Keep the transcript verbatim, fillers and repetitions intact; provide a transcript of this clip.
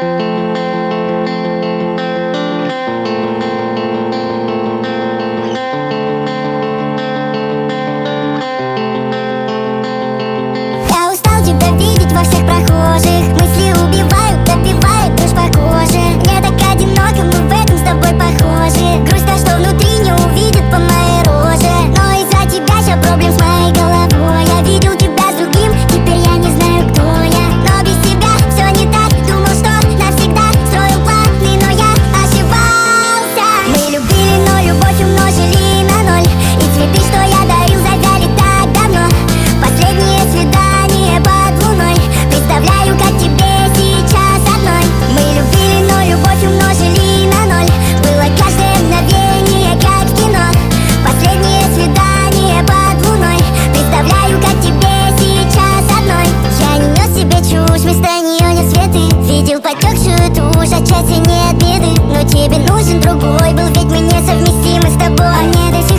Я устал тебя видеть во всех прохожих. Мысли убивают, добивают дрожь по коже. Мне так одиноко, мы в этом с тобой похожи. Грусть та, что внутри, не увидит по моей роже. Но из-за тебя ща проблем с моей головой. Я видел тебя с другим, теперь я не знаю, кто я. Но без тебя все не так, думал, что навсегда строил планы, но я ошибался. Мы любили, но любовь умножили на ноль. И цветы, что я дарил, завяли так давно. Последнее свидание под луной. Представляю, как тебе сейчас одной. Мы любили, но любовь умножили на ноль. Было каждое мгновение, как в кино. Последнее свидание под луной. Представляю, как тебе сейчас одной. Я не нес себе чушь, вместо нее нет светы. Видел потекшую тушь, отчасти нет беды. Но тебе нужен другой был, ведь мы несовместимы с тобой. А мне до сих